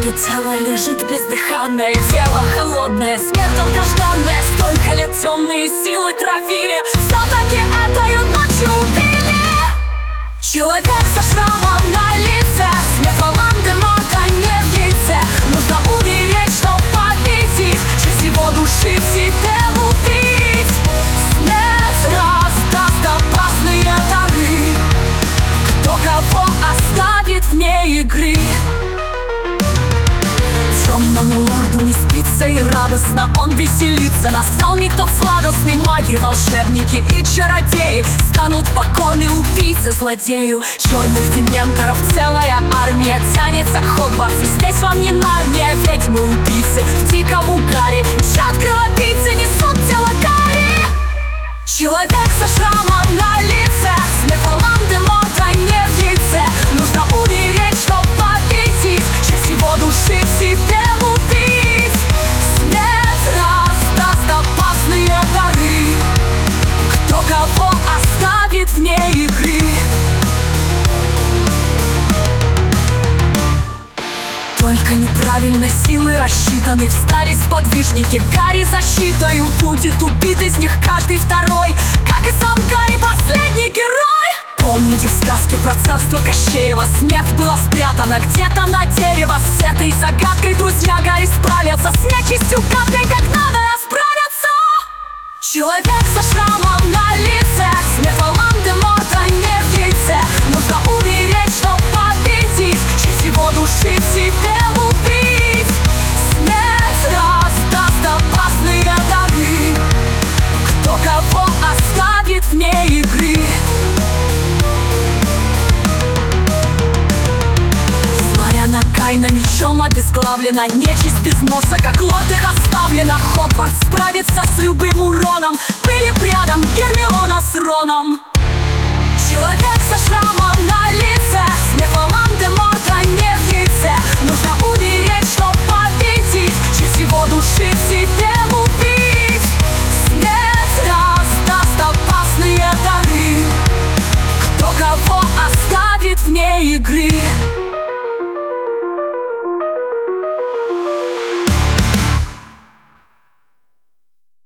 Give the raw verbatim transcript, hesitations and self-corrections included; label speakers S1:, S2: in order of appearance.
S1: Ее тело лежит бездыханное, тело холодное, смерть долгожданная. Столько лет темные силы травили, все-таки этою ночью убили. Человек со шрамом на лице, смерть Волан-де-Морта не в яйце. Нужно умереть, чтоб победить, часть его души в себе убить. Смерть раздаст опасные дары, кто кого оставит вне игры. Темному лорду не спится и радостно он веселится. Настал миг, кто сладостный, маги, волшебники и чародеи станут покорны убийцы злодею. Черных дементоров целая армия тянется к Хогвартсу. Здесь вам не Нарния, ведьмы убийцы в диком угаре мчат кровопийцы, несут тело Гарри. Человек со шрамом на лице, смерть Волан-де-Морта не в яйце. Нужно умереть, чтоб победить, часть его души в себе убить. Смерть раздаст опасные дары, кто кого оставит вне игры. Только неправильно силы рассчитаны, встали сподвижники. Гарри защитою будет убит из них каждый второй, как и сам Гарри, последний герой. Помните сказки про царство Кощеева? Смерть была спрятана где-то на дерево. С этой загадкой друзья Гарри справятся, с нечистью гадкой как надо расправятся. Человек со шрамом на лице, смерть Волан-де-Морта не в яйце. Нужно умереть, чтоб победить, часть его души в себе убить. Смерть раздаст опасные дары, кто кого оставит вне игры. Злая Кайна мечом обезглавлена, нечисть без носа, как лорд их оставлена. Хогвартс справится с любым уроном, были рядом Гермиона с Роном. Человек со шрамом на лице, смерть Волан-де-Морта не в яйце. Нужно умереть, чтоб победить, часть его души в себе убить. Смерть раздаст опасные дары, кто кого оставит вне игры.